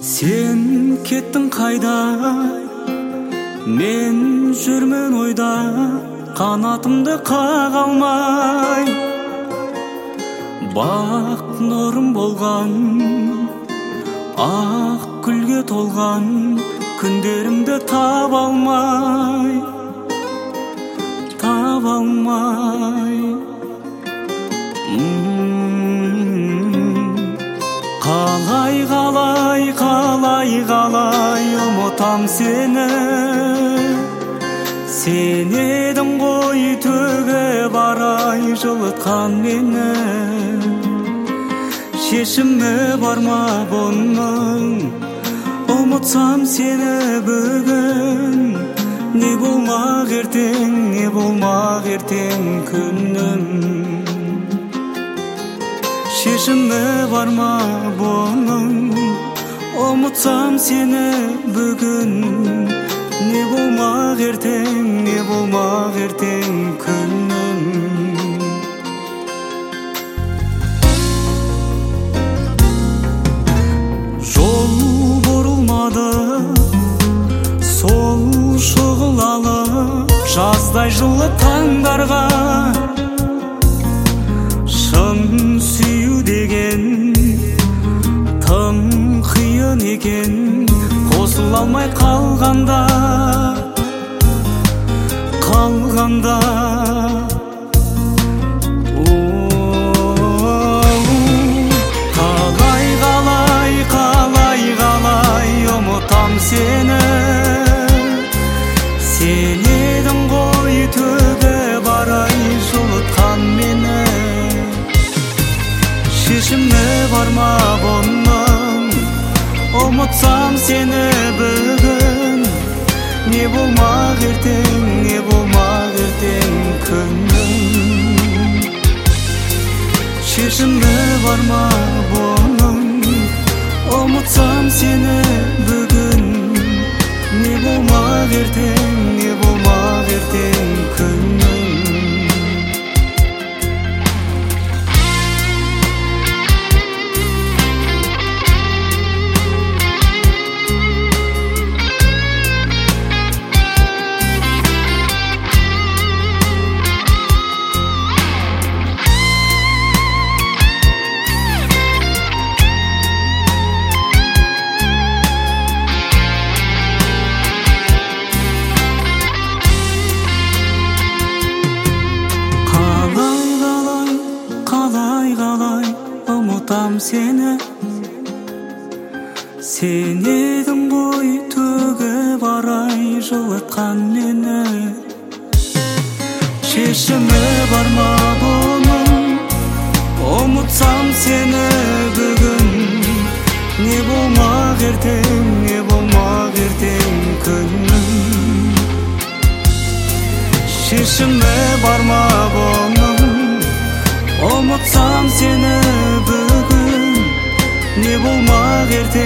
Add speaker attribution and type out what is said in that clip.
Speaker 1: Сен кеттің қайда, мен жүрмін ойда, қанатымды қаға алмай. Бақ нұрым болған, ақ гүлге толған, күндерімді таба алмай. Қалай ұмытам сені. Сен едің ғой төге барай жылытқан мені. Шешімі бар ма бұның, ұмытсам сені бүгін. Не болмақ ертең күнім. Шешімі бар ма бұның, ұмытсам сені бүгін. Не болмақ ертең күнім. Жол бұрылмады, сол шұғылалы жаздай жылы таңдарға. Шын сүю деген тым қиын екен, қосыла алмай қалғанда. Қалай ұмытам сені. Сен едің ғой төге барай жылытқан мені. Шешімі бар ма бұның, ұмытсам сені бүгін. Не болмақ ертең күнім. Шешімі бар ма бұның, ұмытсам сені бүгін. Не болмақ ертең күнім. Қалай ұмытам сені. Сен едің ғой төге барай жылытқан мені. Шешімі бар ма бұның, ұмытсам сені бүгін. Не болмақ ертең күнім. Шешімі бар ма бұның, ұмытсам сені бүгін. Не болмақ ертең